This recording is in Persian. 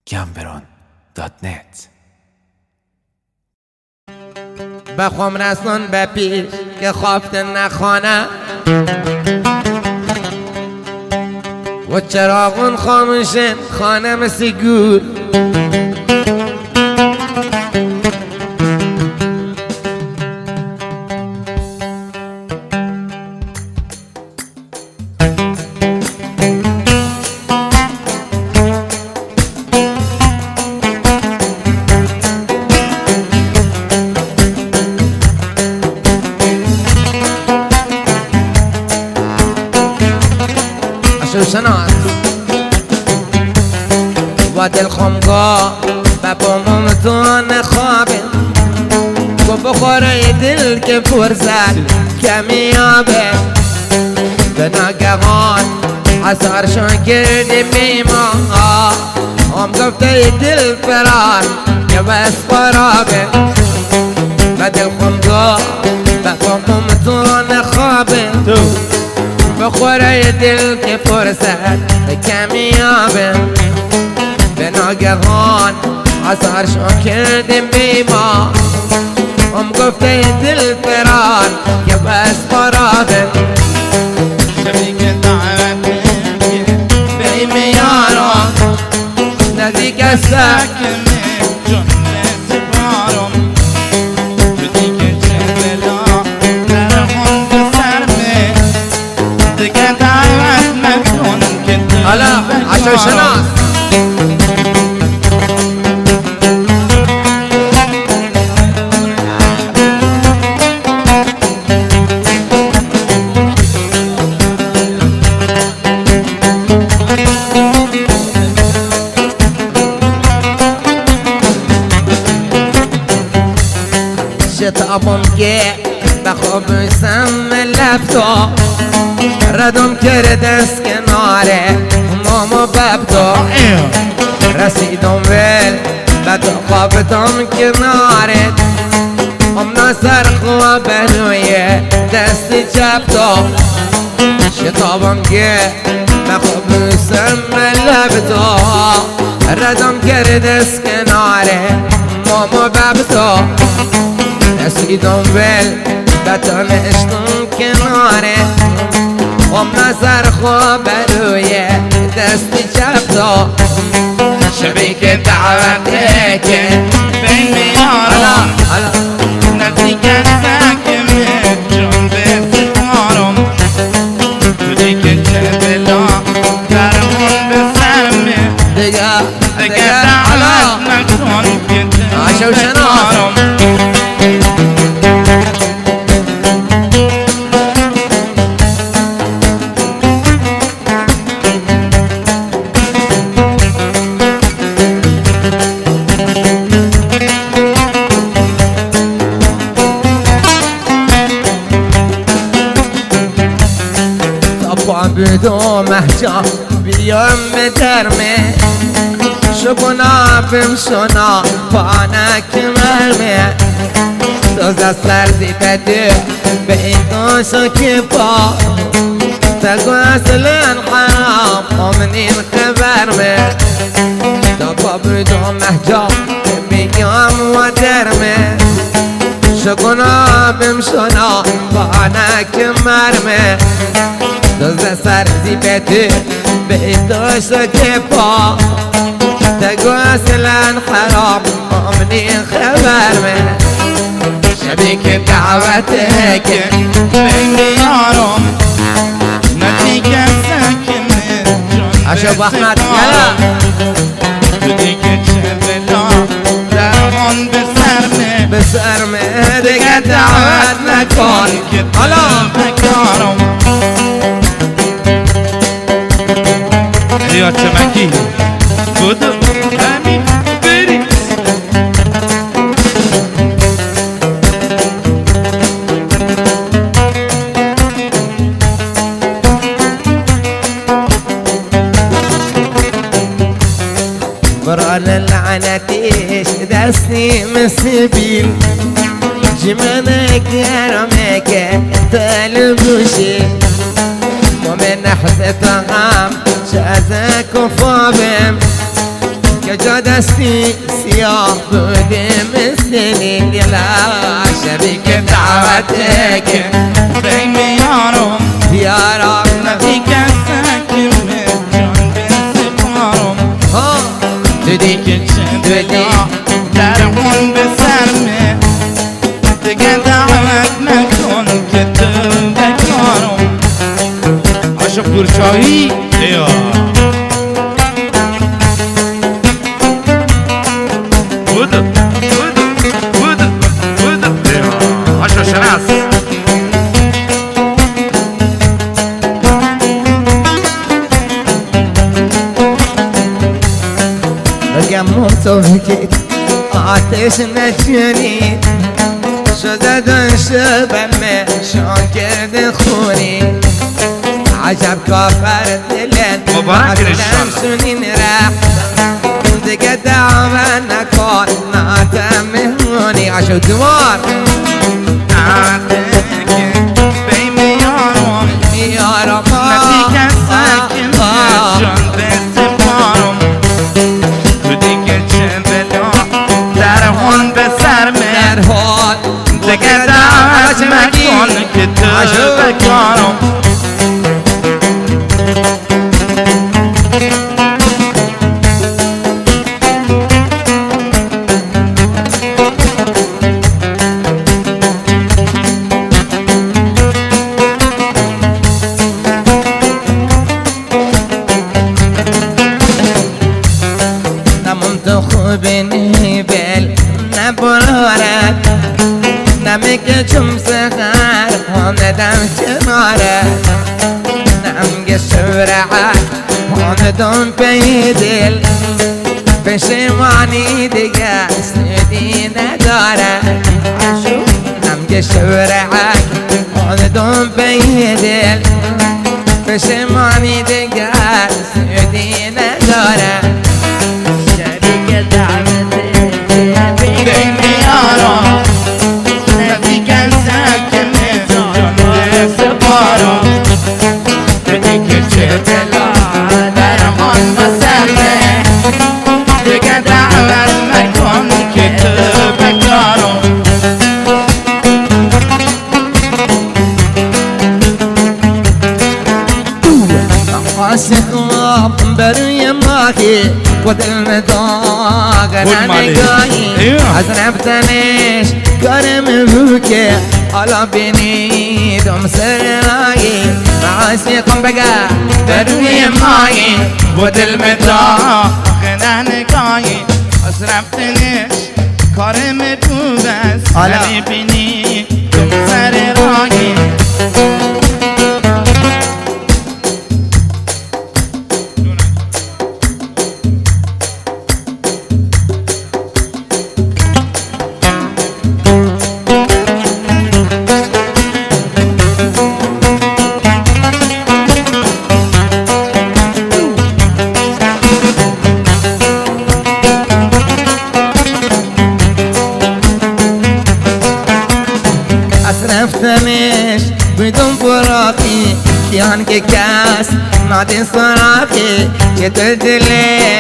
gambron.net. بخوام رسون به پیر که خوابت نخانه و چراغون خاموشن خانه مثل گور. شناس و دل خمگاه و باممتون خوابه و بخوره دل که فرزد کمیابه. به ناگهان حسار شون کردی بیما هم گفته دل فرار که بس فرابه. و دل خمگاه و باممتون خوابه بخوره دل که فرصت کمیابه. به ناگهان حسار شو کردیم بیما هم گفته دل فرار که بس فرابه. شبی که دعوت بیم یارم نزدیک است حالا عشق شناس شتابم که بخواب سم لبتا ردم کرد از کناره ماما ببتا رسیدم ول بعد خوابتم کناره هم نصر خواب روی دست چپتا. شتابم که بخواب سم لبتا ردم کرد از کناره ماما ببتا رسیدم ول بعد نشتم کناره هم نظر خواب روی دست چپتا. شبی که دعوته که بین یارم نزدیک سکمه جان به سفارم توی که چه بلا درمون به سرمه دیگه دعوت نکن که عشق شناسم بدو محجا بیام به درمه شبنا بمشنا پانک مرمه سوز سردی بده به این دوشو که با تگو اصلا حرام امنین خبرمه تا بدو محجا بیام و درمه شبنا بمشنا پانک مرمه دوز سردی بده به دوشو که با تگو اصلا حرام امنی خبرمه. شبی که دعوته که بین یارم نزدیک سکمه جان عشق احمد یلا توی که چه بلا درمان به سرمه به سرمه دیگه دعوت نکن حالا بکارم یا چمکی بودو همین بری بران لعنتیش دستی مسبیل جمانه گرمه که تلبوشی مؤمن نحس طعام شازك وفابم که جا دستی سیاه بوده مثل لیلا شبی که دعوته که بین یارم یارم نبی کسا که جان به سپارم تو دیگه دیگه چه دلا در اون به سرمه دیگه دعوت نکن که تو بکارم عاشق پورچایی ایا بودو ایا عاشق شناس بگم تو که آتش نجونی شده داشته بمه شان کرده خونی عجب کافر دلت مبارک انشالله سنین رحم دیگه دعوه نکن ناتم مهمونی عشق دوار یارم نبی کسا که جان به سپارم تو دیگه چه بلا در هون به سرمه در حال دیگه دعوت مکن که تو بکارم تو خوب نیبل نبرارد نمک چم سخر هاندم کناره نمگ شورعت هاندم پیدل پشمانی دیگه سدی نداره نمگ شورعت هاندم پیدل پشمانی دیگه سدی نداره عاشقم بروی ماهی و دل مداغ ننگاهی از رفتنش کارم رو که حالا بینیدم سرایی عاشقم بگه بروی ماهی و دل مداغ ننگاهی از رفتنش کارم رو بس حالا بینیدم سرایی رفتنش بدون فراقی کیان که کس نادین سراقی که تو دل